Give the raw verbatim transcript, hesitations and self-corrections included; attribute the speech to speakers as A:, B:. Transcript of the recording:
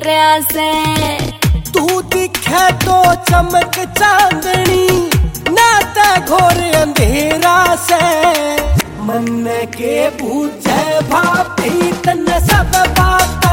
A: तेरा से।
B: तू दिखे तो चमक चांदनी, नाता घोर अंधेरा से। मन के पूछे भाभी तन सब बात